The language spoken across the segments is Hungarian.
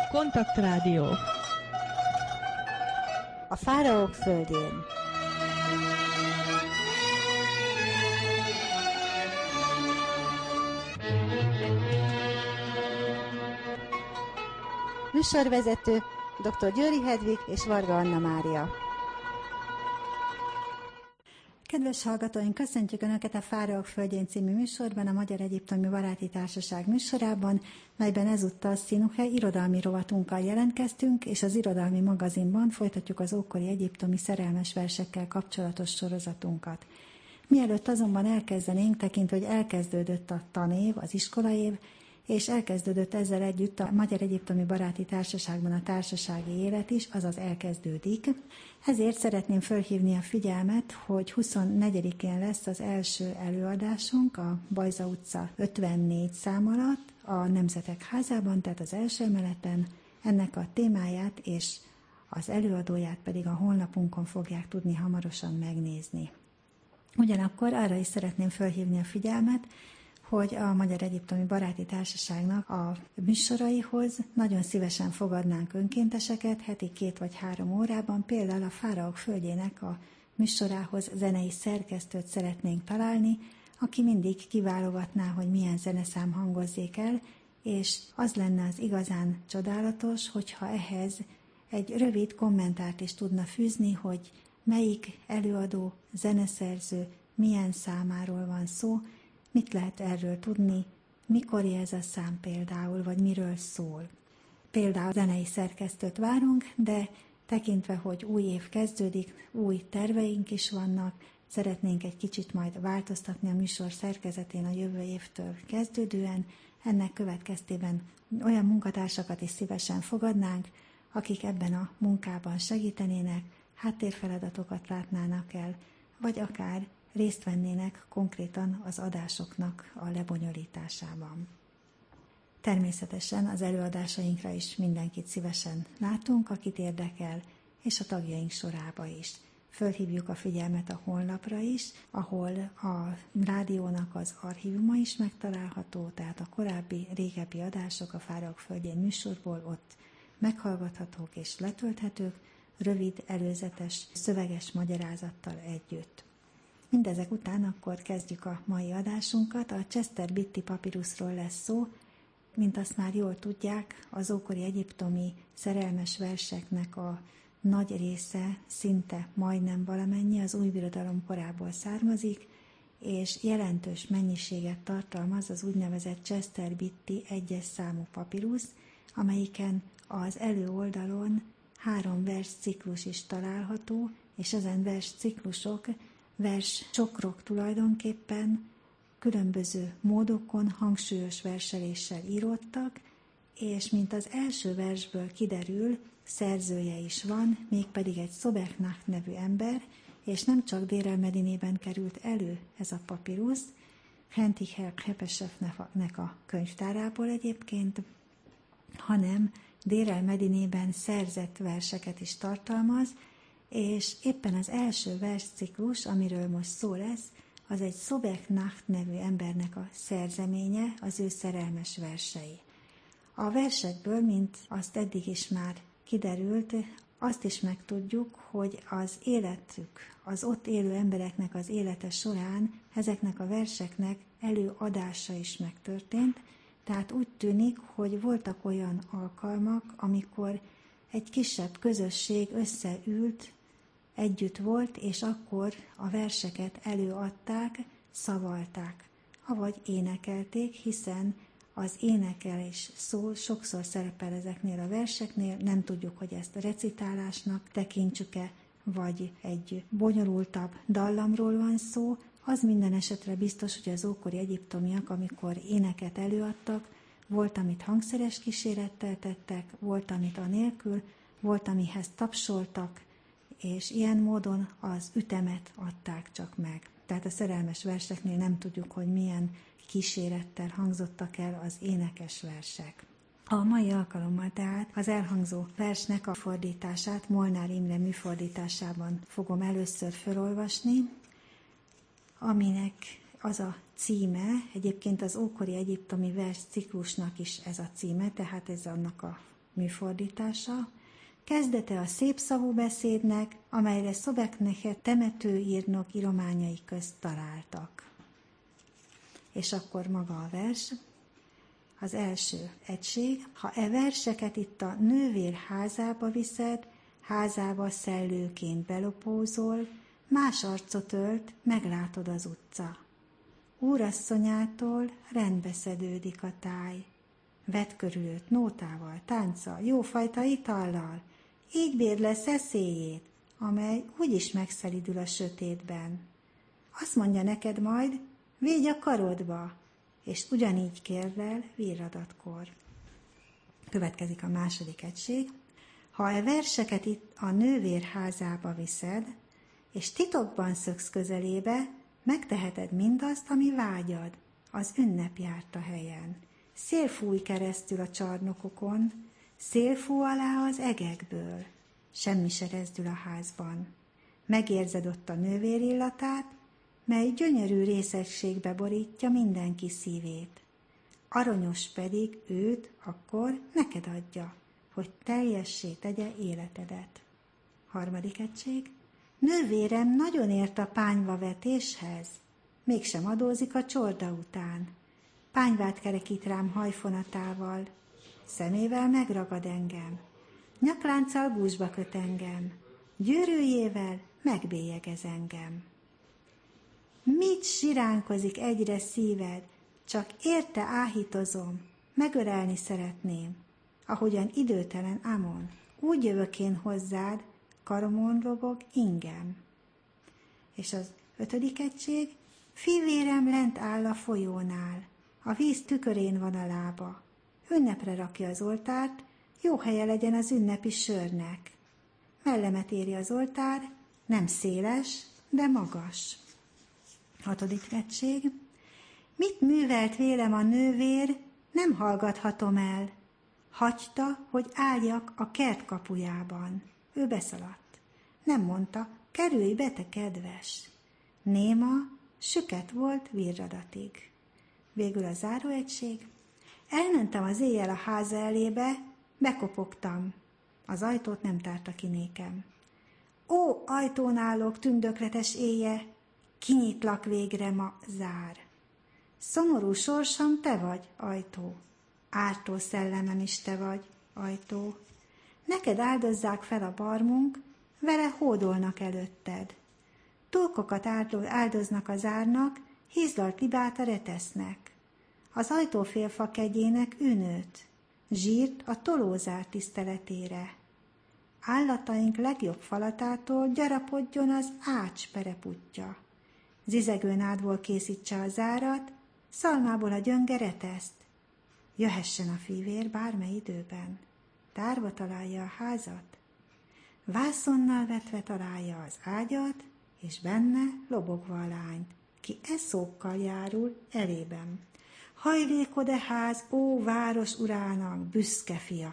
Kontaktrádió. A fáraók földjén. Műsorvezető dr. Győri Hedvig és Varga Anna Mária. Kedves hallgatóink, köszöntjük Önöket a Fáraók földjén című műsorban, a Magyar Egyiptomi Baráti Társaság műsorában, melyben ezúttal Színuhe irodalmi rovatunkkal jelentkeztünk, és az irodalmi magazinban folytatjuk az ókori egyiptomi szerelmes versekkel kapcsolatos sorozatunkat. Mielőtt azonban elkezdenénk, tekintve, hogy elkezdődött a tanév, az iskolaév, és elkezdődött ezzel együtt a Magyar Egyiptomi Baráti Társaságban a társasági élet is, azaz elkezdődik. Ezért szeretném fölhívni a figyelmet, hogy 24-én lesz az első előadásunk a Bajza utca 54 szám alatt, a Nemzetek Házában, tehát az első emeleten. Ennek a témáját és az előadóját pedig a honlapunkon fogják tudni hamarosan megnézni. Ugyanakkor arra is szeretném fölhívni a figyelmet, hogy a Magyar Egyiptomi Baráti Társaságnak a műsoraihoz nagyon szívesen fogadnánk önkénteseket heti 2 vagy 3 órában, például a Fáraók földjének a műsorához zenei szerkesztőt szeretnénk találni, aki mindig kiválogatná, hogy milyen zeneszám hangozzék el, és az lenne az igazán csodálatos, hogyha ehhez egy rövid kommentárt is tudna fűzni, hogy melyik előadó, zeneszerző, milyen számáról van szó, mit lehet erről tudni, mikor ez a szám például, vagy miről szól. Például zenei szerkesztőt várunk, de tekintve, hogy új év kezdődik, új terveink is vannak, szeretnénk egy kicsit majd változtatni a műsor szerkezetén a jövő évtől kezdődően, ennek következtében olyan munkatársakat is szívesen fogadnánk, akik ebben a munkában segítenének, háttérfeladatokat látnának el, vagy akár részt vennének konkrétan az adásoknak a lebonyolításában. Természetesen az előadásainkra is mindenkit szívesen látunk, akit érdekel, és a tagjaink sorába is. Fölhívjuk a figyelmet a honlapra is, ahol a rádiónak az archívuma is megtalálható, tehát a korábbi, régebbi adások a Fáraók földjén műsorból ott meghallgathatók és letölthetők, rövid, előzetes, szöveges magyarázattal együtt. Mindezek után akkor kezdjük a mai adásunkat. A Chester Beatty papíruszról lesz szó. Mint azt már jól tudják, az ókori egyiptomi szerelmes verseknek a nagy része, szinte majdnem valamennyi az újbirodalom korából származik, és jelentős mennyiséget tartalmaz az úgynevezett Chester Beatty 1-es számú papírusz, amelyiken az előoldalon 3 versciklus is található, és ezen versciklusok, verscsokrok tulajdonképpen különböző módokon, hangsúlyos verseléssel íródtak, és mint az első versből kiderül, szerzője is van, mégpedig egy Sobeknacht nevű ember, és nem csak Dér el-Medinében került elő ez a papírusz, Hentiher Khepesefnek a könyvtárából egyébként, hanem Dér el-Medinében szerzett verseket is tartalmaz, és éppen az első versciklus, amiről most szó lesz, az egy Sobeknacht nevű embernek a szerzeménye, az ő szerelmes versei. A versekből, mint azt eddig is már kiderült, azt is megtudjuk, hogy az életük, az ott élő embereknek az élete során ezeknek a verseknek előadása is megtörtént, tehát úgy tűnik, hogy voltak olyan alkalmak, amikor egy kisebb közösség összeült, együtt volt, és akkor a verseket előadták, szavalták, avagy énekelték, hiszen az énekelés szó sokszor szerepel ezeknél a verseknél, nem tudjuk, hogy ezt a recitálásnak tekintsük-e, vagy egy bonyolultabb dallamról van szó. Az minden esetre biztos, hogy az ókori egyiptomiak, amikor éneket előadtak, volt, amit hangszeres kísérettel tettek, volt, amit anélkül, volt, amihez tapsoltak, és ilyen módon az ütemet adták csak meg. Tehát a szerelmes verseknél nem tudjuk, hogy milyen kísérettel hangzottak el az énekes versek. A mai alkalommal tehát az elhangzó versnek a fordítását Molnár Imre műfordításában fogom először felolvasni, aminek az a címe, egyébként az ókori egyiptomi versciklusnak is ez a címe, tehát ez annak a műfordítása, kezdete a szépszavú beszédnek, amelyre Szobeknehe temetőírnok írományai közt találtak. És akkor maga a vers, az első egység: ha e verseket itt a nővér házába viszed, házába szellőként belopózol, más arcot ölt, meglátod az utca. Úrasszonyától rendbe szedődik a táj. Vedd körül őt nótával, tánccal, jófajta itallal, így bérlesz eszéjét, amely úgyis megszelidül a sötétben. Azt mondja neked majd, végy a karodba, és ugyanígy kérlel virradatkor. Következik a második egység. Ha e verseket itt a nővér házába viszed, és titokban szöksz közelébe, megteheted mindazt, ami vágyad, az ünnep járt a helyen. Szél fúj keresztül a csarnokokon, szél fúj alá az egekből, semmi se rezdül a házban. Megérzed ott a nővér illatát, mely gyönyörű részegségbe borítja mindenki szívét. Aranyos pedig őt akkor neked adja, hogy teljessé tegye életedet. Harmadik egység. Nővérem nagyon ért a pányvavetéshez, mégsem adózik a csorda után. Pányvát kerekít rám hajfonatával, szemével megragad engem, nyaklánccal gúzsba köt engem, gyűrűjével megbélyegez engem. Mit siránkozik egyre szíved, csak érte áhítozom, megölelni szeretném, ahogyan időtelen Amon, úgy jövök én hozzád, karomon lobog ingem. És az ötödik egység, fivérem lent áll a folyónál, a víz tükörén van a lába, ünnepre rakja az oltárt, jó helye legyen az ünnepi sörnek. Mellemet éri az oltár, nem széles, de magas. Hatodik egység, mit művelt vélem a nővér, nem hallgathatom el. Hagyta, hogy álljak a kert kapujában. Ő beszaladt. Nem mondta, kerülj be, te kedves. Néma, süket volt virradatig. Végül a záróegység. Elmentem az éjjel a háza elébe, bekopogtam. Az ajtót nem tárta ki nékem. Ó, ajtón állok, tündökletes éje, kinyitlak végre ma, zár. Szomorú sorsam te vagy, ajtó. Ártó szellemem is te vagy, ajtó. Neked áldozzák fel a barmunk, vele hódolnak előtted. Tulkokat áldoznak az árnak, hízlalt libát a retesznek. Az ajtófélfa kegyének ünőt, zsírt a tolózár tiszteletére. Állataink legjobb falatától gyarapodjon az ács pereputja. Zizegő nádból készítse a zárat, szalmából a gyönge reteszt. Jöhessen a fivér bármely időben. Tárba találja a házat, vászonnal vetve találja az ágyat, és benne lobogva a lányt, ki eszókkal járul elében. Hajlékod-e ház, ó város urának, büszke fia!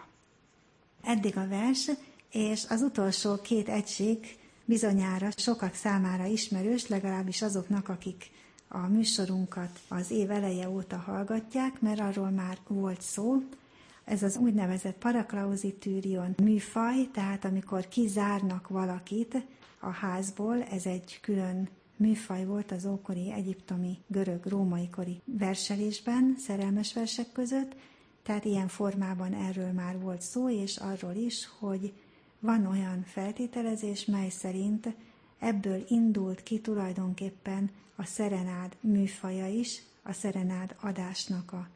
Eddig a vers, és az utolsó két egység bizonyára sokak számára ismerős, legalábbis azoknak, akik a műsorunkat az év eleje óta hallgatják, mert arról már volt szó. Ez az úgynevezett paraklauzitűrion műfaj, tehát amikor kizárnak valakit a házból, ez egy külön műfaj volt az ókori egyiptomi, görög-római kori verselésben, szerelmes versek között, tehát ilyen formában erről már volt szó, és arról is, hogy van olyan feltételezés, mely szerint ebből indult ki tulajdonképpen a szerenád műfaja is, a szerenád adásnak a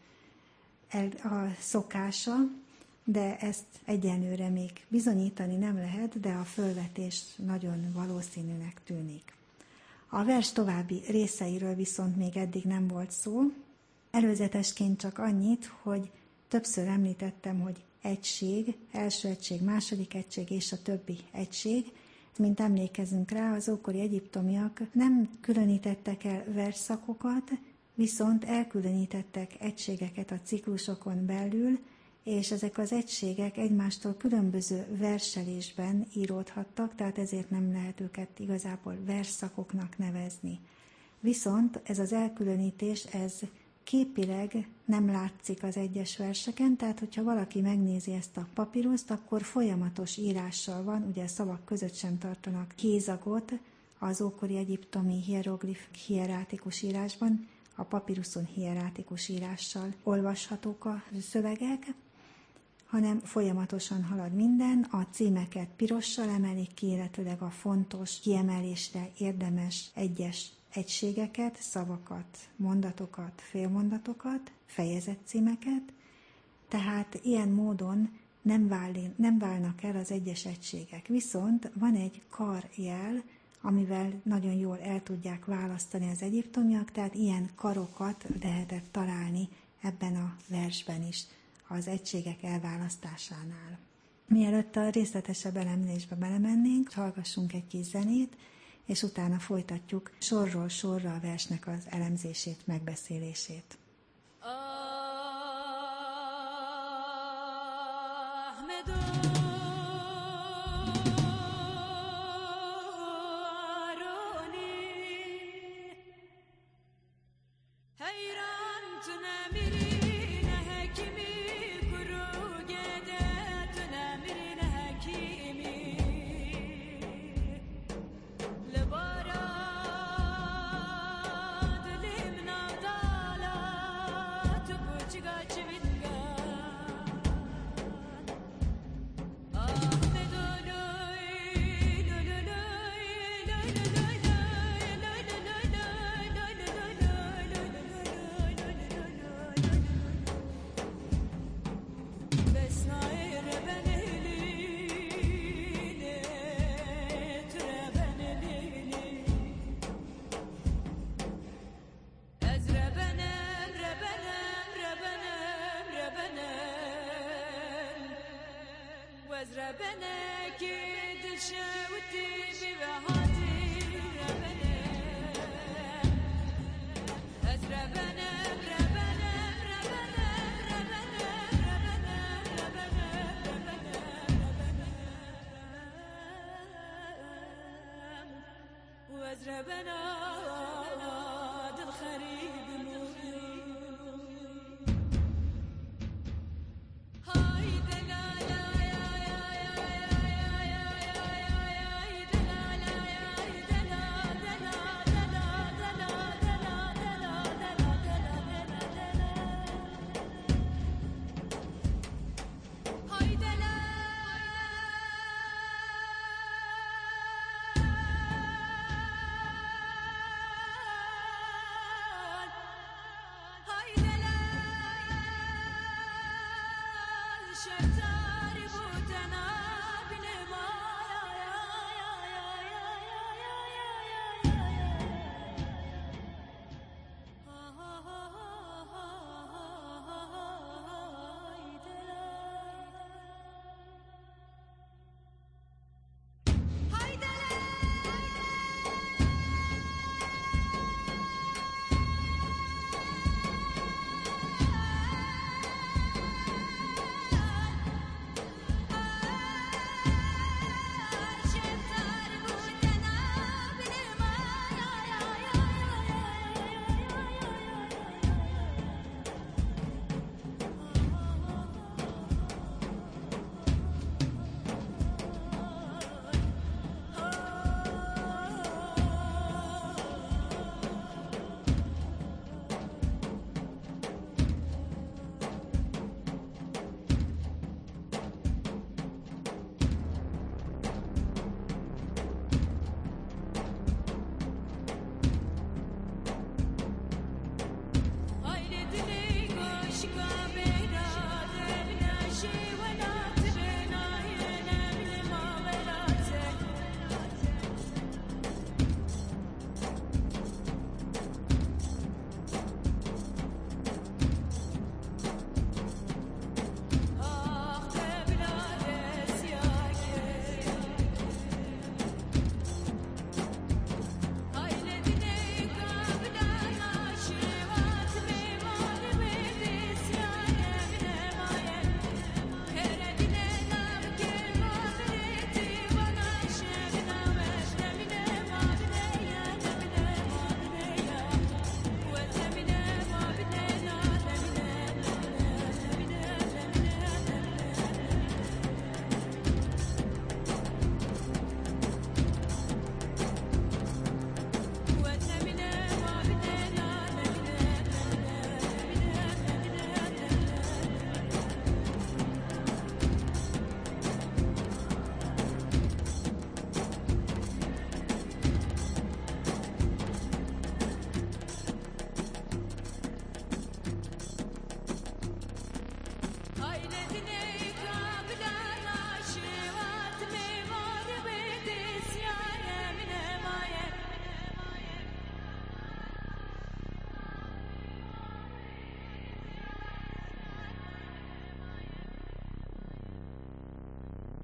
szokása, de ezt egyenlőre még bizonyítani nem lehet, de a fölvetés nagyon valószínűnek tűnik. A vers további részeiről viszont még eddig nem volt szó. Előzetesként csak annyit, hogy többször említettem, hogy egység, első egység, második egység és a többi egység. Mint emlékezünk rá, az ókori egyiptomiak nem különítettek el versszakokat, viszont elkülönítettek egységeket a ciklusokon belül, és ezek az egységek egymástól különböző verselésben íródhattak, tehát ezért nem lehet őket igazából versszakoknak nevezni. Viszont ez az elkülönítés, ez képileg nem látszik az egyes verseken, tehát hogyha valaki megnézi ezt a papíruszt, akkor folyamatos írással van, ugye szavak között sem tartanak hézagot, az ókori egyiptomi hieroglif hierátikus írásban, a papiruszon hierátikus írással olvashatók a szövegek, hanem folyamatosan halad minden, a címeket pirossal emelik ki, illetőleg a fontos, kiemelésre érdemes egyes egységeket, szavakat, mondatokat, félmondatokat, fejezetcímeket, tehát ilyen módon nem válnak el az egyes egységek. Viszont van egy karjel, amivel nagyon jól el tudják választani az egyiptomiak, tehát ilyen karokat lehetett találni ebben a versben is, az egységek elválasztásánál. Mielőtt a részletesebb elemzésbe belemennénk, hallgassunk egy kis zenét, és utána folytatjuk sorról sorra a versnek az elemzését, megbeszélését.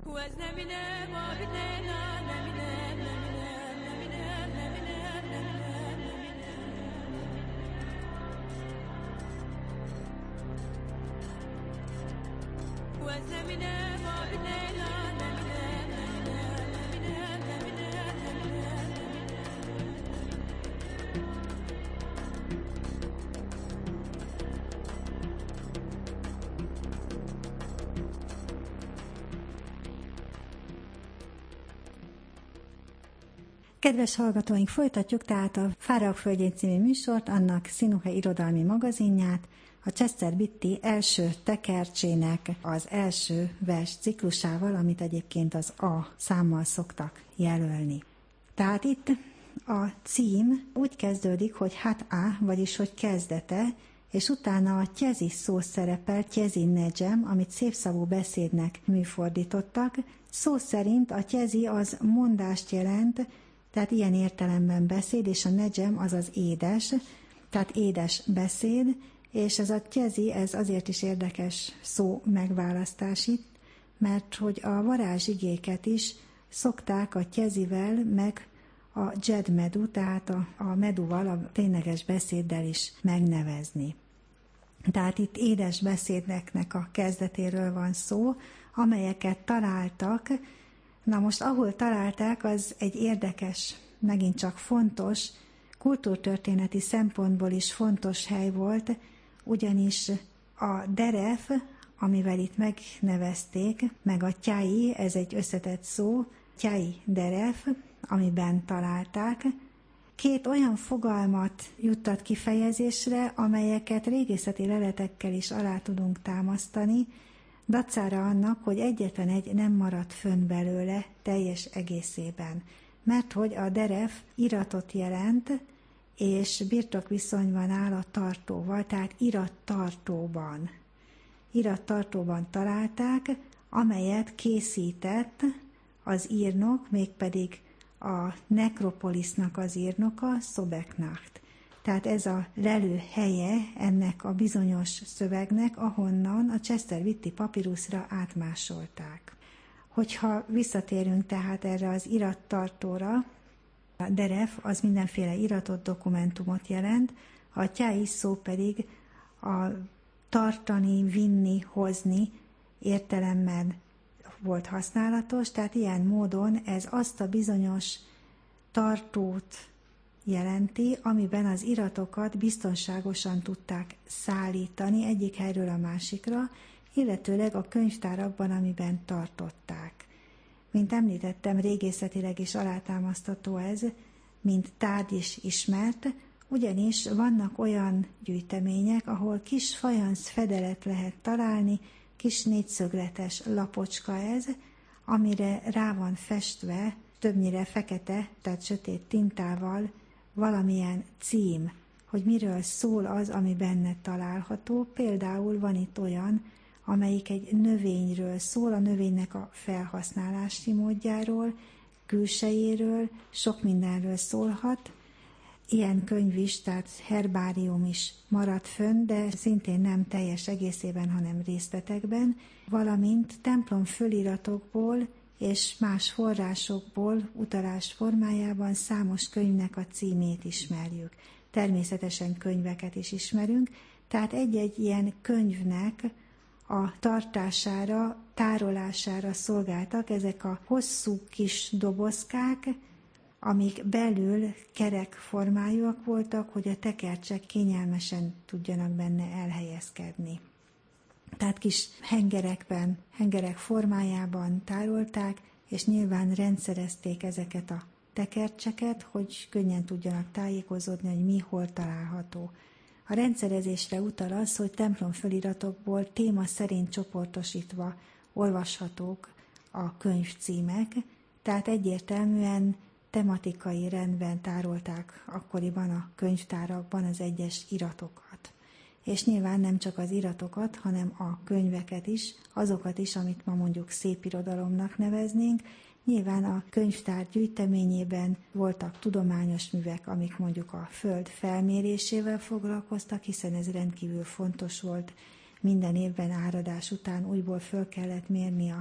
Kedves hallgatóink, folytatjuk tehát a Fáraók földjén című műsort, annak Színhuhe irodalmi magazinját, a Chester Beatty első tekercsének az első vers ciklusával, amit egyébként az A számmal szoktak jelölni. Tehát itt a cím úgy kezdődik, hogy hát-á, vagyis hogy kezdete, és utána a tyezi szó szerepel, tyezi nedzsem, amit szépszavú beszédnek műfordítottak. Szó szerint a tyezi az mondást jelent, tehát ilyen értelemben beszéd, és a nedzsem az az édes, tehát édes beszéd, és ez a tyezi, ez azért is érdekes szó megválasztás itt, mert hogy a varázsigéket is szokták a tyezivel, meg a dzsedmedu, tehát a meduval, a tényleges beszéddel is megnevezni. Tehát itt édes beszédeknek a kezdetéről van szó, amelyeket találtak. Na most, ahol találták, az egy érdekes, megint csak fontos, kultúrtörténeti szempontból is fontos hely volt, ugyanis a deref, amivel itt megnevezték, meg a tyái, ez egy összetett szó, tyái deref, amiben találták, két olyan fogalmat juttat kifejezésre, amelyeket régészeti leletekkel is alá tudunk támasztani, dacára annak, hogy egyetlen egy nem maradt fönn belőle teljes egészében. Mert hogy a deref iratot jelent, és birtokviszonyban áll a tartóval, tehát irattartóban találták, amelyet készített az írnok, mégpedig a nekropolisznak az írnoka, Szobeknacht. Tehát ez a lelő helye ennek a bizonyos szövegnek, ahonnan a Chester Beatty papíruszra átmásolták. Hogyha visszatérünk tehát erre az irattartóra, a deref az mindenféle iratot, dokumentumot jelent, a tyái szó pedig a tartani, vinni, hozni értelemben volt használatos, tehát ilyen módon ez azt a bizonyos tartót jelenti, amiben az iratokat biztonságosan tudták szállítani egyik helyről a másikra, illetőleg a könyvtárakban, amiben tartották. Mint említettem, régészetileg is alátámasztható ez, mint tárgy is ismert, ugyanis vannak olyan gyűjtemények, ahol kis fajansz fedelet lehet találni, kis négyszögletes lapocska ez, amire rá van festve, többnyire fekete, tehát sötét tintával, valamilyen cím, hogy miről szól az, ami benne található. Például van itt olyan, amelyik egy növényről szól, a növénynek a felhasználási módjáról, külsejéről, sok mindenről szólhat. Ilyen könyv is, tehát herbárium is maradt fönn, de szintén nem teljes egészében, hanem részletekben, valamint templom föliratokból és más forrásokból utalás formájában számos könyvnek a címét ismerjük. Természetesen könyveket is ismerünk, tehát egy-egy ilyen könyvnek a tartására, tárolására szolgáltak ezek a hosszú kis dobozkák, amik belül kerek formájúak voltak, hogy a tekercsek kényelmesen tudjanak benne elhelyezkedni. Tehát kis hengerek formájában tárolták, és nyilván rendszerezték ezeket a tekercseket, hogy könnyen tudjanak tájékozódni, hogy mi hol található. A rendszerezésre utal az, hogy templom föliratokból téma szerint csoportosítva olvashatók a könyvcímek, tehát egyértelműen tematikai rendben tárolták akkoriban a könyvtárakban az egyes iratokat. És nyilván nem csak az iratokat, hanem a könyveket is, azokat is, amit ma mondjuk szépirodalomnak neveznénk. Nyilván a könyvtár gyűjteményében voltak tudományos művek, amik mondjuk a föld felmérésével foglalkoztak, hiszen ez rendkívül fontos volt. Minden évben áradás után újból föl kellett mérni a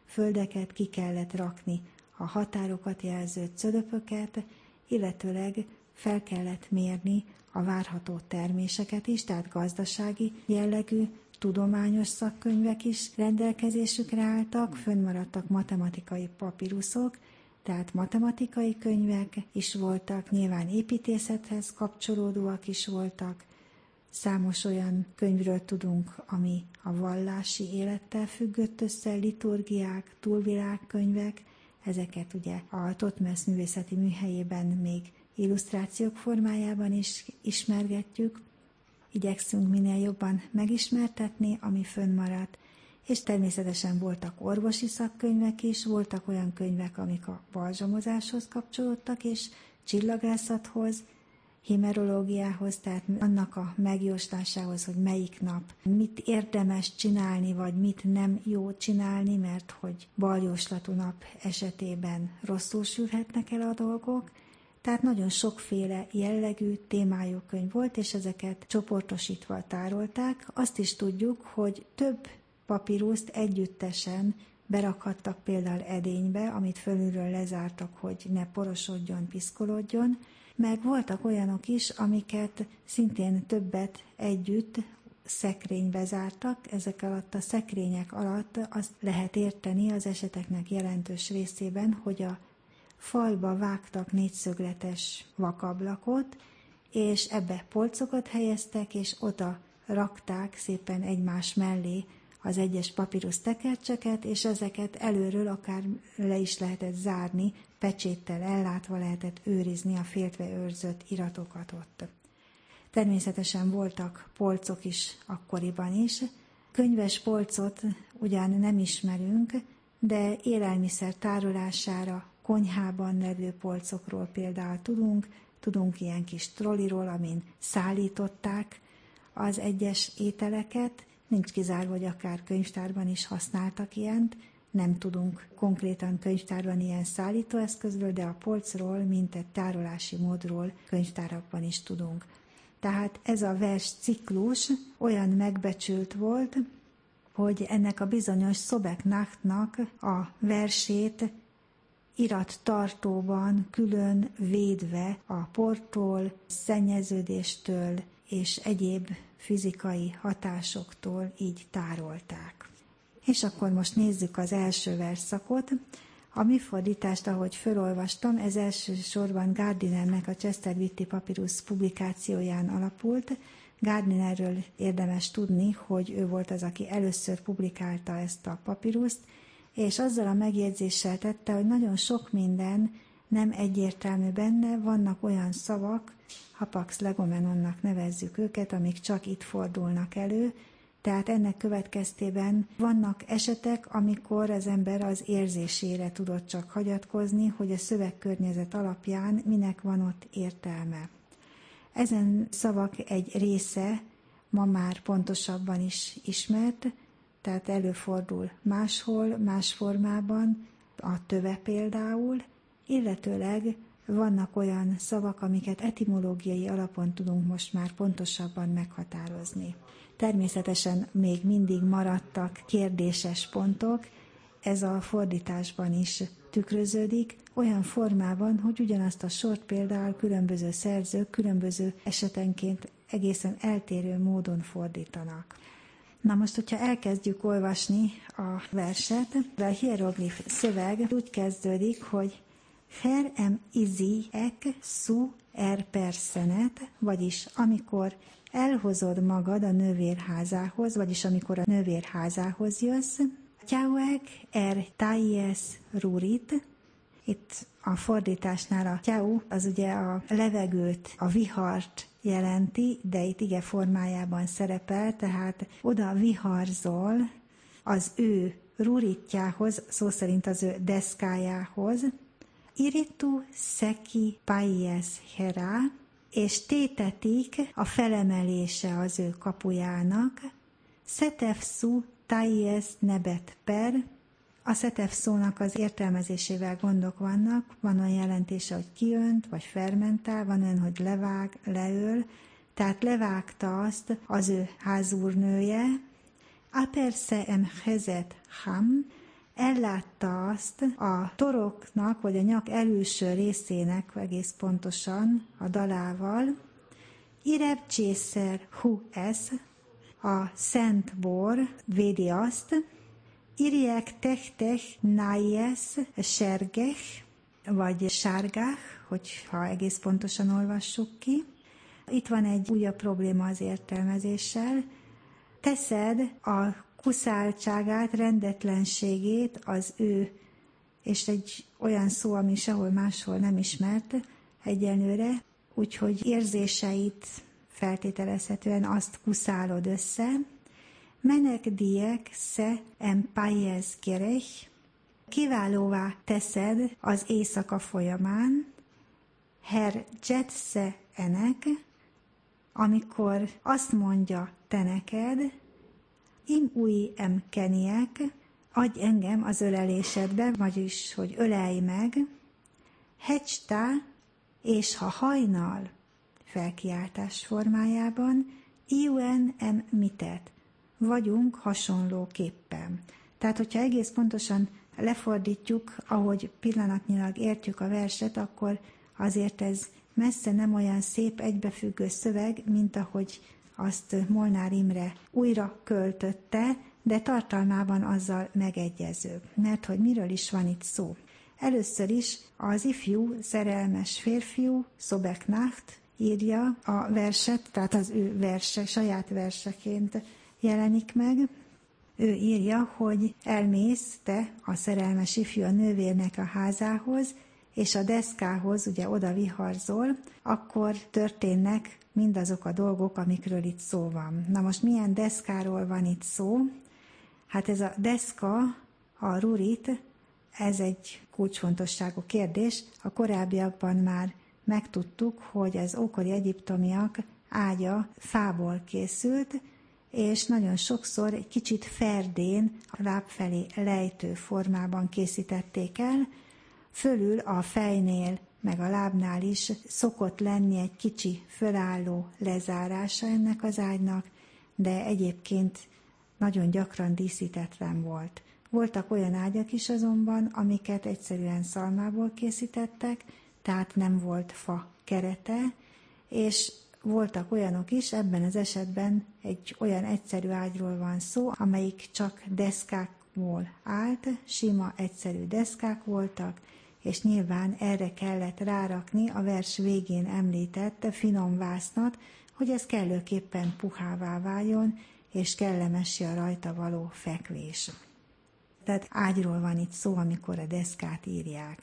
földeket, ki kellett rakni a határokat jelző cölöpöket, illetőleg fel kellett mérni a várható terméseket is, tehát gazdasági jellegű, tudományos szakkönyvek is rendelkezésükre álltak, fönnmaradtak matematikai papiruszok, tehát matematikai könyvek is voltak, nyilván építészethez kapcsolódóak is voltak. Számos olyan könyvről tudunk, ami a vallási élettel függött össze, liturgiák, túlvilágkönyvek, ezeket ugye a Thotmesz művészeti műhelyében még illusztrációk formájában is ismergetjük. Igyekszünk minél jobban megismertetni, ami fönnmaradt, és természetesen voltak orvosi szakkönyvek is, voltak olyan könyvek, amik a balzsamozáshoz kapcsolódtak, és csillagászathoz, himerológiához, tehát annak a megjóslásához, hogy melyik nap mit érdemes csinálni, vagy mit nem jó csinálni, mert hogy baljóslatú nap esetében rosszul sülhetnek el a dolgok. Tehát nagyon sokféle jellegű témájú könyv volt, és ezeket csoportosítva tárolták. Azt is tudjuk, hogy több papíruszt együttesen berakhattak például edénybe, amit fölülről lezártak, hogy ne porosodjon, piszkolódjon, meg voltak olyanok is, amiket szintén többet együtt szekrénybe zártak. Ezek alatt a szekrények alatt azt lehet érteni az eseteknek jelentős részében, hogy a falba vágtak négyszögletes vakablakot, és ebbe polcokat helyeztek, és oda rakták szépen egymás mellé az egyes papírusz tekercseket, és ezeket előről akár le is lehetett zárni, pecséttel ellátva lehetett őrizni a féltve őrzött iratokat ott. Természetesen voltak polcok is akkoriban is. Könyves polcot ugyan nem ismerünk, de élelmiszer tárolására konyhában levő polcokról például tudunk ilyen kis trolliról, amin szállították az egyes ételeket. Nincs kizárva, hogy akár könyvtárban is használtak ilyent, nem tudunk konkrétan könyvtárban ilyen szállítóeszközről, de a polcról, mint egy tárolási módról könyvtárakban is tudunk. Tehát ez a versciklus olyan megbecsült volt, hogy ennek a bizonyos Szobeknachtnak a versét irattartóban külön védve a portól, szennyeződéstől és egyéb fizikai hatásoktól így tárolták. És akkor most nézzük az első versszakot. A mi fordítást, ahogy felolvastam, ez elsősorban Gardinernek a Chester Whitty Papyrus publikációján alapult. Gardinerről érdemes tudni, hogy ő volt az, aki először publikálta ezt a papíruszt, és azzal a megjegyzéssel tette, hogy nagyon sok minden nem egyértelmű benne, vannak olyan szavak, hapax legomenonnak nevezzük őket, amik csak itt fordulnak elő, tehát ennek következtében vannak esetek, amikor az ember az érzésére tudott csak hagyatkozni, hogy a szövegkörnyezet alapján minek van ott értelme. Ezen szavak egy része ma már pontosabban is ismert, tehát előfordul máshol, más formában, a töve például, illetőleg vannak olyan szavak, amiket etimológiai alapon tudunk most már pontosabban meghatározni. Természetesen még mindig maradtak kérdéses pontok, ez a fordításban is tükröződik, olyan formában, hogy ugyanazt a sort például különböző szerzők különböző esetenként egészen eltérő módon fordítanak. Na most, hogyha elkezdjük olvasni a verset, a hieroglif szöveg úgy kezdődik, hogy her em izi ek su er persenet, vagyis amikor elhozod magad a nővérházához, vagyis amikor a nővérházához jössz, tyauek er taies rurit. Itt a fordításnál a tyau az ugye a levegőt, a vihart jelenti, de itt ige formájában szerepel, tehát oda viharzol az ő ruritjához, szó szerint az ő deszkájához, iritu szeki paies hera, és tétetik a felemelése az ő kapujának, szetefszu taies nebet per. A szetef szónak az értelmezésével gondok vannak, van olyan jelentése, hogy kiönt, vagy fermentál, van olyan, hogy levág, leöl, tehát levágta azt az ő házúrnője, aperse em hezet ham, ellátta azt a toroknak, vagy a nyak előső részének egész pontosan a dalával. Ireb csészer hu ez, a szent bor védi azt, iriek techtech nájes sergech, vagy sárgák, hogyha egész pontosan olvassuk ki. Itt van egy újabb probléma az értelmezéssel. Teszed a kuszáltságát, rendetlenségét az ő, és egy olyan szó, ami sehol máshol nem ismert egyenlőre, úgyhogy érzéseit feltételezhetően azt kuszálod össze. Menek diek se empályez gerech, kiválóvá teszed az éjszaka folyamán, her jetse enek, amikor azt mondja te neked, im új emkeniek, adj engem az ölelésedbe, vagyis, hogy ölelj meg, hecstá, és ha hajnal, felkiáltás formájában, iuen em mitet, vagyunk hasonlóképpen. Tehát, hogyha egész pontosan lefordítjuk, ahogy pillanatnyilag értjük a verset, akkor azért ez messze nem olyan szép, egybefüggő szöveg, mint ahogy azt Molnár Imre újra költötte, de tartalmában azzal megegyező. Mert hogy miről is van itt szó? Először is az ifjú, szerelmes férfiú, Szobek Nacht írja a verset, tehát az ő verse, saját verseként jelenik meg. Ő írja, hogy elmész te, a szerelmes ifjú, a nővérnek a házához, és a deszkához ugye oda viharzol, akkor történnek mindazok a dolgok, amikről itt szó van. Na most milyen deszkáról van itt szó? Hát ez a deszka, a rurit, ez egy kulcsfontosságú kérdés. A korábbiakban már megtudtuk, hogy az ókori egyiptomiak ágya fából készült, és nagyon sokszor egy kicsit ferdén, a láb felé lejtő formában készítették el. Fölül a fejnél, meg a lábnál is szokott lenni egy kicsi fölálló lezárása ennek az ágynak, de egyébként nagyon gyakran díszítetlen volt. Voltak olyan ágyak is azonban, amiket egyszerűen szalmából készítettek, tehát nem volt fa kerete, és voltak olyanok is, ebben az esetben egy olyan egyszerű ágyról van szó, amelyik csak deszkákból állt, sima egyszerű deszkák voltak, és nyilván erre kellett rárakni a vers végén említett finom vásznat, hogy ez kellőképpen puhává váljon, és kellemes a rajta való fekvés. Tehát ágyról van itt szó, amikor a deszkát írják.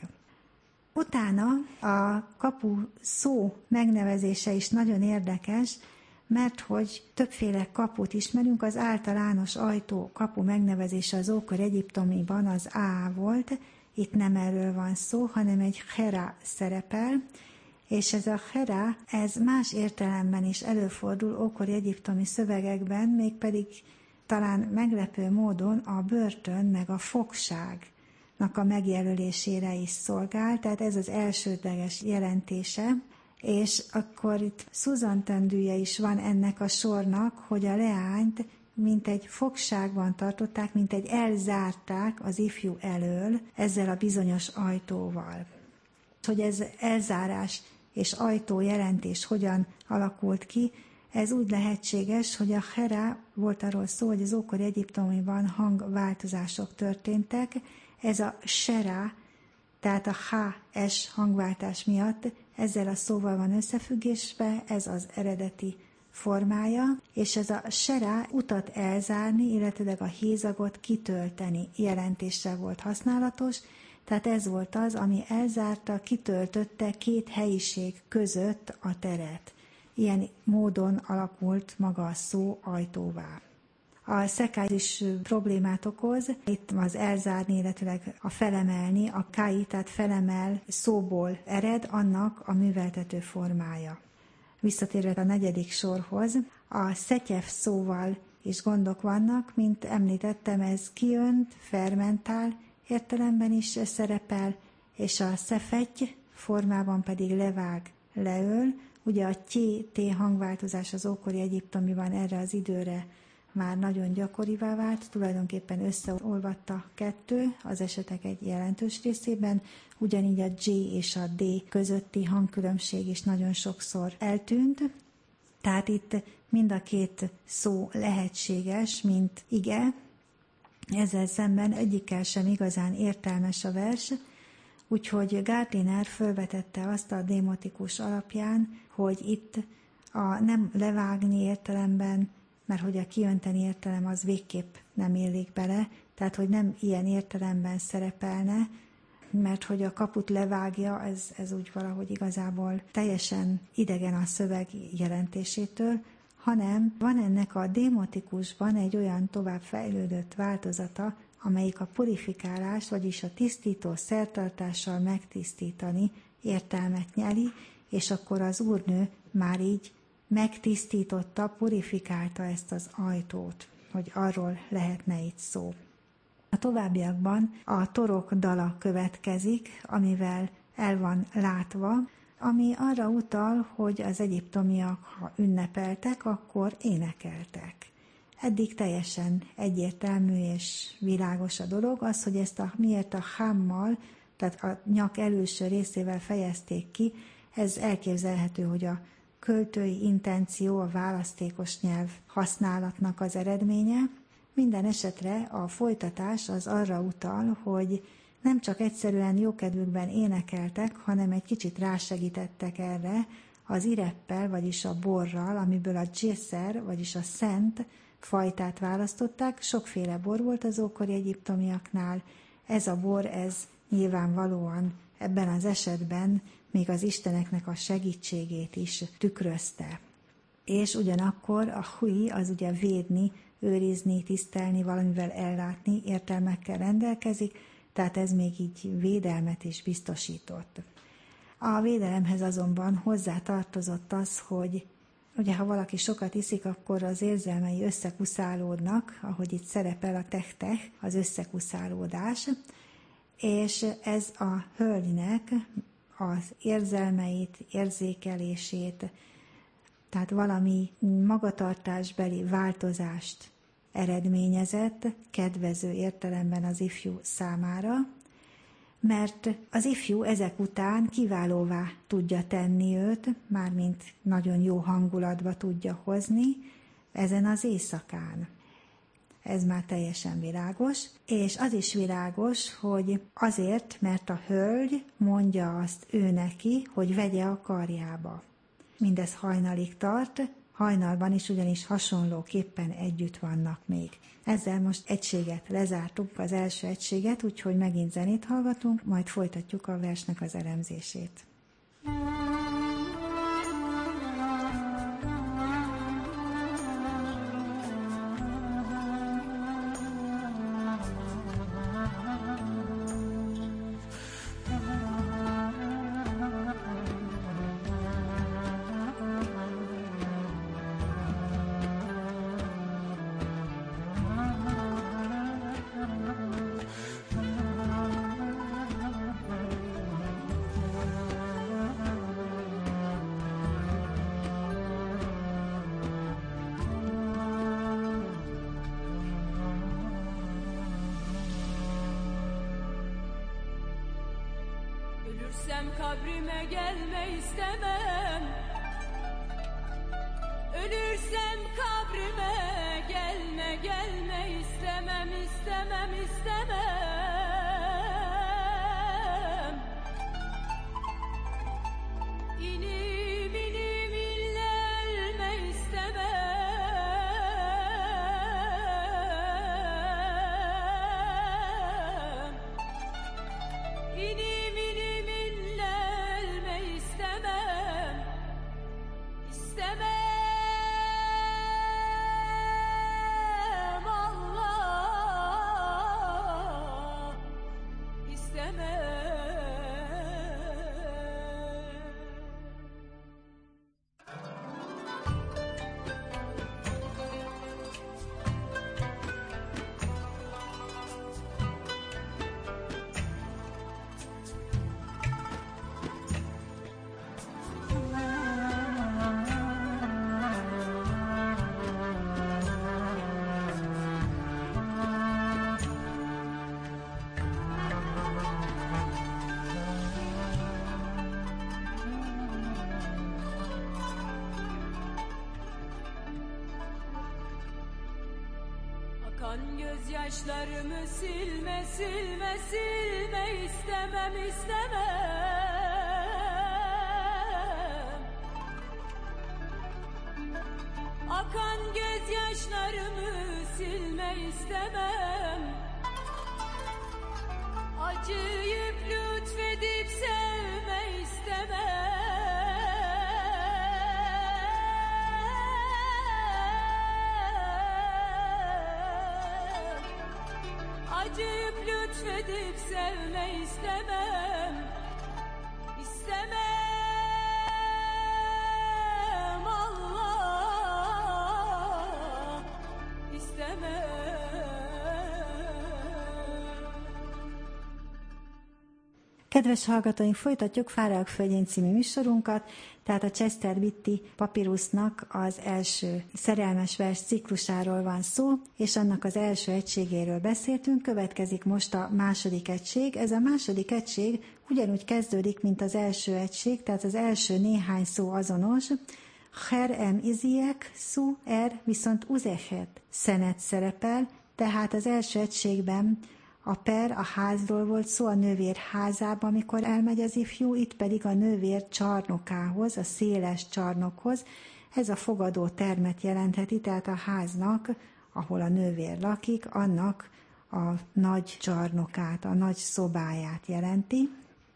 Utána a kapu szó megnevezése is nagyon érdekes, mert hogy többféle kaput ismerünk, az általános ajtó kapu megnevezése az ókor egyiptomiban az á volt, itt nem erről van szó, hanem egy hera szerepel, és ez a hera, ez más értelemben is előfordul ókori egyiptomi szövegekben, mégpedig talán meglepő módon a börtön meg a fogságnak a megjelölésére is szolgál, tehát ez az elsődleges jelentése, és akkor itt szuzantendűje is van ennek a sornak, hogy a leányt mint egy fogságban tartották, mint egy elzárták az ifjú elől ezzel a bizonyos ajtóval. Hogy ez elzárás és ajtó jelentés hogyan alakult ki, ez úgy lehetséges, hogy a hera, volt arról szó, hogy az ókori egyiptomiban hangváltozások történtek, ez a sera, tehát a H-S hangváltás miatt ezzel a szóval van összefüggésbe, ez az eredeti formája, és ez a sera utat elzárni, illetve a hézagot kitölteni jelentéssel volt használatos, tehát ez volt az, ami elzárta, kitöltötte két helyiség között a teret. Ilyen módon alakult maga a szó ajtóvá. A szekály is problémát okoz, itt az elzárni, illetve a felemelni, a kai, tehát felemel szóból ered, annak a műveltető formája. Visszatérve a 4. sorhoz, a szetyef szóval is gondok vannak, mint említettem, ez kiönt, fermentál értelemben is szerepel, és a szefety formában pedig levág, leöl. Ugye a t hangváltozás az ókori egyiptomiban erre az időre már nagyon gyakorivá vált, tulajdonképpen összeolvadt a kettő az esetek egy jelentős részében, ugyanígy a G és a D közötti hangkülönbség is nagyon sokszor eltűnt, tehát itt mind a két szó lehetséges, mint ige, ezzel szemben egyikkel sem igazán értelmes a vers, úgyhogy Gardiner fölvetette azt a démotikus alapján, hogy itt a nem levágni értelemben, mert hogy a kiönteni értelem az végképp nem illik bele, tehát hogy nem ilyen értelemben szerepelne, mert hogy a kaput levágja, ez úgy valahogy igazából teljesen idegen a szöveg jelentésétől, hanem van ennek a démotikusban egy olyan tovább fejlődött változata, amelyik a purifikálást, vagyis a tisztító szertartással megtisztítani értelmet nyeli, és akkor az úrnő már így megtisztította, purifikálta ezt az ajtót, hogy arról lehetne itt szó. A továbbiakban a torok dala következik, amivel el van látva, ami arra utal, hogy az egyiptomiak, ha ünnepeltek, akkor énekeltek. Eddig teljesen egyértelmű és világos a dolog, az, hogy ezt miért a hámmal, tehát a nyak előső részével fejezték ki, ez elképzelhető, hogy a költői intenció, a választékos nyelv használatnak az eredménye. Minden esetre a folytatás az arra utal, hogy nem csak egyszerűen jókedvükben énekeltek, hanem egy kicsit rásegítettek erre az ireppel, vagyis a borral, amiből a dzsészer, vagyis a szent fajtát választották. Sokféle bor volt az ókori egyiptomiaknál. Ez a bor, ez nyilvánvalóan ebben az esetben még az isteneknek a segítségét is tükrözte. És ugyanakkor a hui az ugye védni, őrizni, tisztelni, valamivel ellátni értelmekkel rendelkezik, tehát ez még így védelmet is biztosított. A védelemhez azonban hozzá tartozott az, hogy ugye ha valaki sokat iszik, akkor az érzelmei összekuszálódnak, ahogy itt szerepel a tehteh, az összekuszálódás, és ez a hölgynek az érzelmeit, érzékelését, tehát valami magatartásbeli változást eredményezett, kedvező értelemben az ifjú számára, mert az ifjú ezek után kiválóvá tudja tenni őt, mármint nagyon jó hangulatba tudja hozni ezen az éjszakán. Ez már teljesen világos, és az is világos, hogy azért, mert a hölgy mondja azt ő neki, hogy vegye a karjába. Mindez hajnalig tart, hajnalban is ugyanis hasonlóképpen együtt vannak még. Ezzel most egységet lezártuk, az első egységet, úgyhogy megint zenét hallgatunk, majd folytatjuk a versnek az elemzését. Ölürsem kabrime gelme istemem. Ölürsem kabrime gelme istemem, istemem, istemem. İnim inim inlelme istemem. İnim inim inlelme istemem. İstemem Allah. Kan gözyaşlarımı silme, silme, silme, istemem, istemem. Akan gözyaşlarımı silme, istemem. Acıyıp lütfedip sevme, istemem. Acıyıp lütfedip sevme, istemem. İstemem Allah, istemem. Kedves hallgatóink, folytatjuk Fáraók földjén című műsorunkat, tehát a Chester Beatty Papyrusnak az első szerelmes vers ciklusáról van szó, és annak az első egységéről beszéltünk, következik most a második egység. Ez a második egység ugyanúgy kezdődik, mint az első egység, tehát az első néhány szó azonos. Her em iziek, szú, viszont uzechet szenet szerepel, tehát az első egységben a per a házról volt szó, a nővér házába, amikor elmegy az ifjú, itt pedig a nővér csarnokához, a széles csarnokhoz. Ez a fogadó termet jelentheti, tehát a háznak, ahol a nővér lakik, annak a nagy csarnokát, a nagy szobáját jelenti.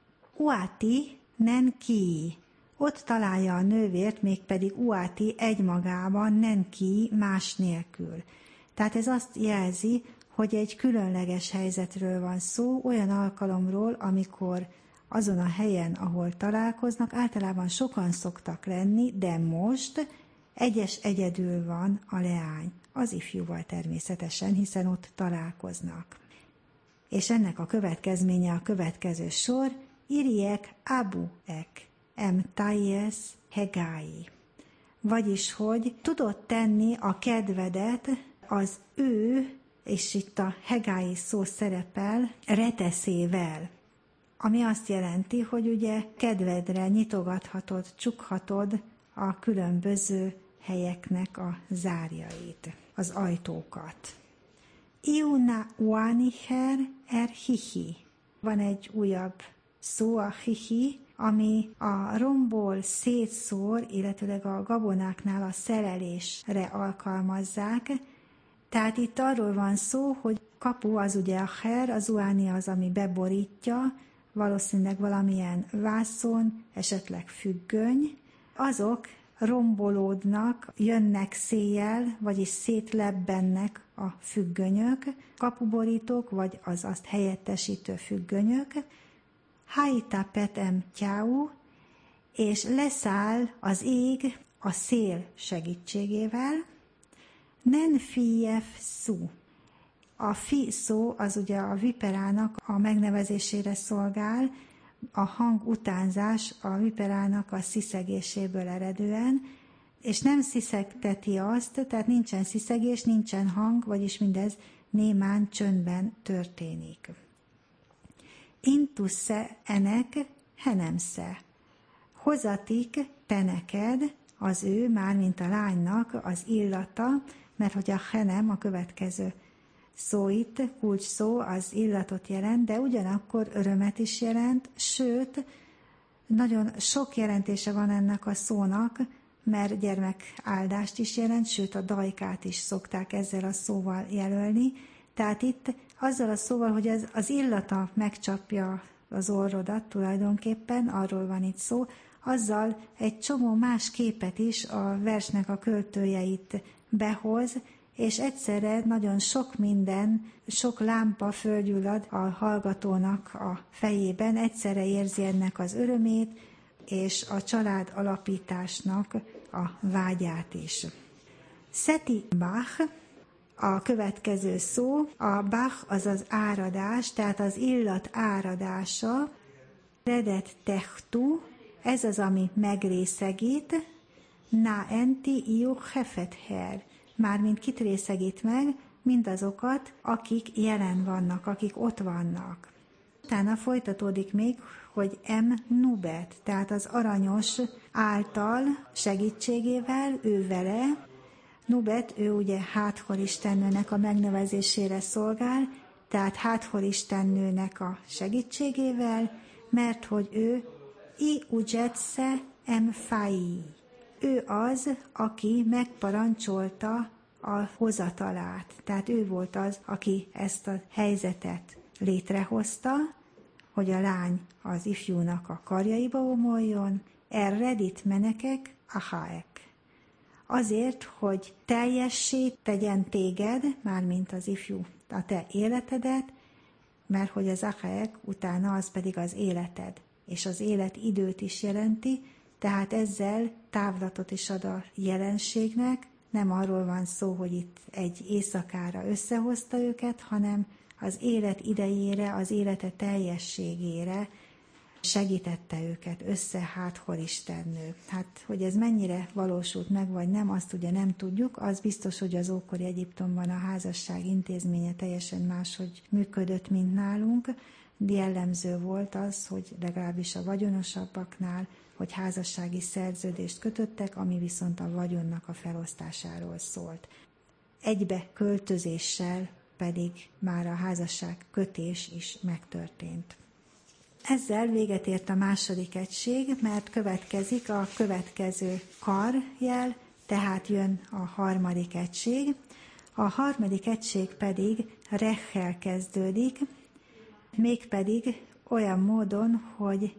Uáti nen ki. Ott találja a nővért, mégpedig Uáti egymagában, nen ki, más nélkül. Tehát ez azt jelzi, hogy egy különleges helyzetről van szó, olyan alkalomról, amikor azon a helyen, ahol találkoznak, általában sokan szoktak lenni, de most egyedül van a leány, az ifjúval természetesen, hiszen ott találkoznak. És ennek a következménye a következő sor, iriek abuek, em tayes hegai. Vagyis, hogy tudod tenni a kedvedet az ő, és itt a hegái szó szerepel, reteszével, ami azt jelenti, hogy ugye kedvedre nyitogathatod, csukhatod a különböző helyeknek a zárjait, az ajtókat. Iuna uaniher hihi. Van egy újabb szó, a hihi, ami a romból szétszór, illetőleg a gabonáknál a szerelésre alkalmazzák. Tehát itt arról van szó, hogy kapu az ugye a her, az uáni az, ami beborítja, valószínűleg valamilyen vászon, esetleg függöny. Azok rombolódnak, jönnek széjjel, vagyis szétlebbennek a függönyök, kapuborítók, vagy az azt helyettesítő függönyök. Haita petem tyáú, és leszáll az ég a szél segítségével. Nen fief szú. A fi szó az ugye a viperának a megnevezésére szolgál, a hang utánzás a viperának a sziszegéséből eredően, és nem sziszegteti azt, tehát nincsen sziszegés, nincsen hang, vagyis mindez némán csöndben történik. Intusze enek henemsze. Hozatik te neked, az ő, mármint a lánynak az illata, mert hogy a henem a következő szó itt, kulcs szó, az illatot jelent, de ugyanakkor örömet is jelent, sőt, nagyon sok jelentése van ennek a szónak, mert gyermekáldást is jelent, sőt a dajkát is szokták ezzel a szóval jelölni. Tehát itt azzal a szóval, hogy az illata megcsapja az orrodat tulajdonképpen, arról van itt szó, azzal egy csomó más képet is a versnek a költőjeit behoz, és egyszerre nagyon sok minden, sok lámpa fölgyullad a hallgatónak a fejében, egyszerre érzi ennek az örömét, és a család alapításnak a vágyát is. Szeti Bach, a következő szó, a Bach az az áradás, tehát az illat áradása, redet tehtu, ez az, ami megrészegít, na enti iu hefether, mármint kit részegít meg, mindazokat, akik jelen vannak, akik ott vannak. Utána folytatódik még, hogy em nubet, tehát az aranyos által segítségével, ő vele, Nubet, ő ugye Háthor istennőnek a megnevezésére szolgál, tehát Háthor istennőnek a segítségével, mert hogy ő I ujetse emfai. Ő az, aki megparancsolta a hozatalát. Tehát ő volt az, aki ezt a helyzetet létrehozta, hogy a lány az ifjúnak a karjaiba omoljon, erredit menekek ahaek. Azért, hogy teljessé tegyen téged, mármint az ifjú, a te életedet, mert hogy az ahaek utána az pedig az életed, és az életidőt is jelenti, tehát ezzel távlatot is ad a jelenségnek, nem arról van szó, hogy itt egy éjszakára összehozta őket, hanem az élet idejére, az élete teljességére segítette őket össze Háthor istennő. Hát, hogy ez mennyire valósult meg, vagy nem, azt ugye nem tudjuk. Az biztos, hogy az ókori Egyiptomban a házasság intézménye teljesen máshogy működött, mint nálunk. Jellemző volt az, hogy legalábbis a vagyonosabbaknál, hogy házassági szerződést kötöttek, ami viszont a vagyonnak a felosztásáról szólt. Egybe költözéssel pedig már a házasság kötés is megtörtént. Ezzel véget ért a második egység, mert következik a következő karjel, tehát jön a harmadik egység. A harmadik egység pedig rechel kezdődik, mégpedig olyan módon, hogy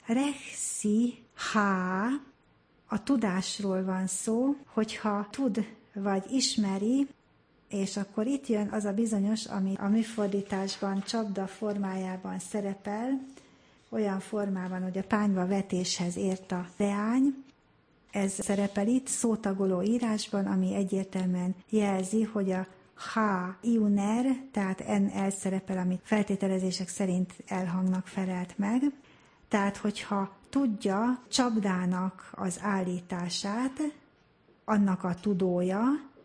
rechszi há, a tudásról van szó, hogyha tud vagy ismeri, és akkor itt jön az a bizonyos, ami a mi fordításban csapda formájában szerepel, olyan formában, hogy a pányva vetéshez ért a leány. Ez szerepel itt szótagoló írásban, ami egyértelműen jelzi, hogy a H iuner, tehát N elszerepel, ami feltételezések szerint elhangnak felelt meg. Tehát, hogyha tudja csapdának az állítását, annak a tudója,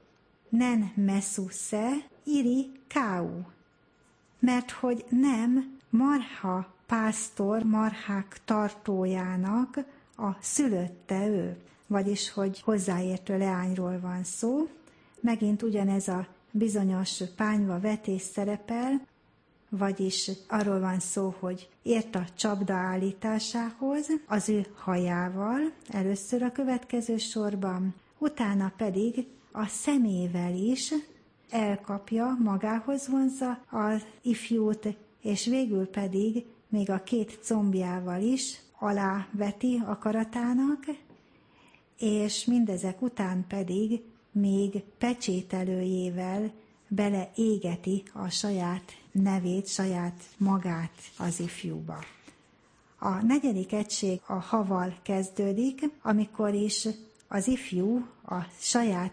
nen mesusse iri kau. Mert hogy nem marha pásztor, marhák tartójának a szülötte ő, vagyis hogy hozzáértő leányról van szó. Megint ugyanez a bizonyos pányva vetés szerepel, vagyis arról van szó, hogy ért a csapda állításához az ő hajával, először a következő sorban, utána pedig a szemével is elkapja, magához vonzza az ifjút, és végül pedig még a két combjával is aláveti akaratának, és mindezek után pedig még pecsételőjével beleégeti a saját nevét, saját magát az ifjúba. A negyedik egység a haval kezdődik, amikor is az ifjú a saját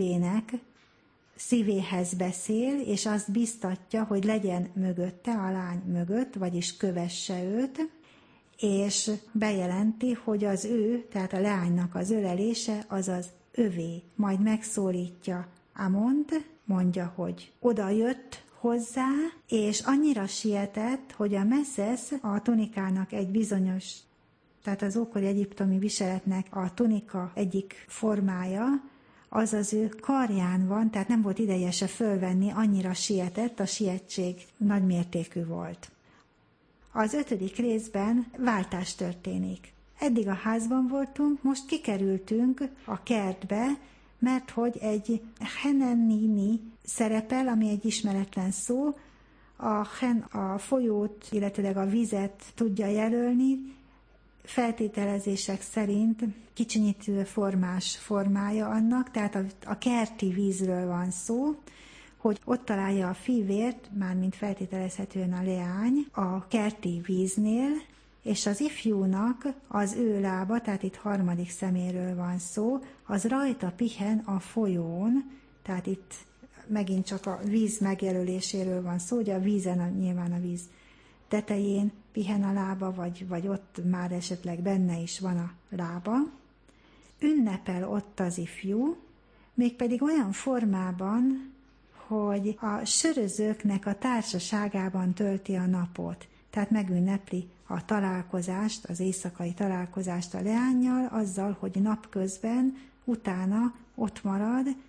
szívéhez beszél, és azt biztatja, hogy legyen mögötte, a lány mögött, vagyis kövesse őt, és bejelenti, hogy az ő, tehát a leánynak az ölelése, az az övé. Majd megszólítja Amont, mondja, hogy oda jött hozzá, és annyira sietett, hogy a messzesz, a tunikának egy bizonyos, tehát az ókori egyiptomi viseletnek a tunika egyik formája, az az ő karján van, tehát nem volt ideje se fölvenni, annyira sietett, a sietség nagymértékű volt. Az 5. részben váltás történik. Eddig a házban voltunk, most kikerültünk a kertbe, mert hogy egy henenini szerepel, ami egy ismeretlen szó, a folyót, illetőleg a vizet tudja jelölni, feltételezések szerint kicsinyítő formás formája annak, tehát a kerti vízről van szó, hogy ott találja a fivért, mármint feltételezhetően a leány, a kerti víznél, és az ifjúnak az ő lába, tehát itt harmadik szeméről van szó, az rajta pihen a folyón, tehát itt megint csak a víz megjelöléséről van szó, ugye a vízen, nyilván a víz tetején pihen a lába, vagy ott már esetleg benne is van a lába. Ünnepel ott az ifjú, mégpedig olyan formában, hogy a sörözőknek a társaságában tölti a napot. Tehát megünnepli a találkozást, az éjszakai találkozást a leánnyal, azzal, hogy napközben utána ott marad,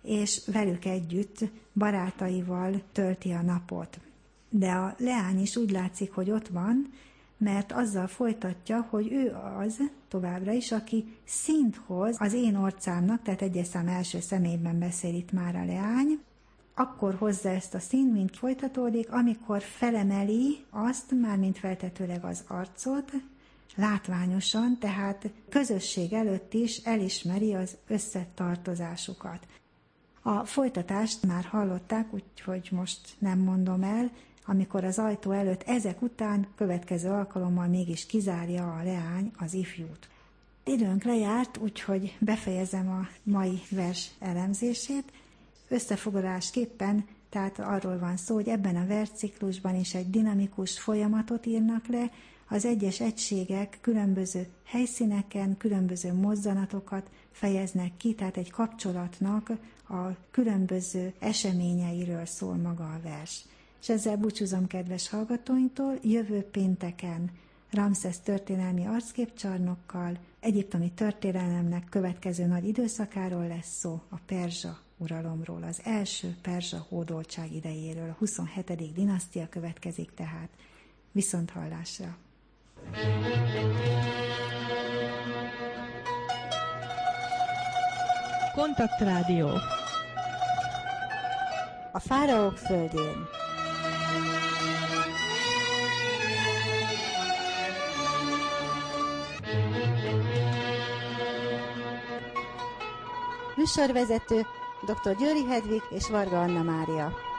és velük együtt barátaival tölti a napot. De a leány is úgy látszik, hogy ott van, mert azzal folytatja, hogy ő az továbbra is, aki színt hoz az én orcámnak, tehát egyes szám első személyben beszél itt már a leány, akkor hozza ezt a színt, mint folytatódik, amikor felemeli azt, mármint feltetőleg az arcot, látványosan, tehát közösség előtt is elismeri az összetartozásukat. A folytatást már hallották, úgyhogy most nem mondom el, amikor az ajtó előtt ezek után következő alkalommal mégis kizárja a leány az ifjút. Időnk lejárt, úgyhogy befejezem a mai vers elemzését. Összefoglalásképpen, tehát arról van szó, hogy ebben a versciklusban is egy dinamikus folyamatot írnak le, az egyes egységek különböző helyszíneken, különböző mozzanatokat fejeznek ki, tehát egy kapcsolatnak a különböző eseményeiről szól maga a vers. És ezzel búcsúzom kedves hallgatóinktól, jövő pénteken Ramszesz történelmi arcképcsarnokkal, egyiptomi történelemnek következő nagy időszakáról lesz szó, a perzsa uralomról, az első perzsa hódoltság idejéről, a 27. dinasztia következik tehát. Viszonthallásra! Kontaktrádió. A fáraók földjén. Műsorvezető dr. Győri Hedvig és Varga Anna Mária.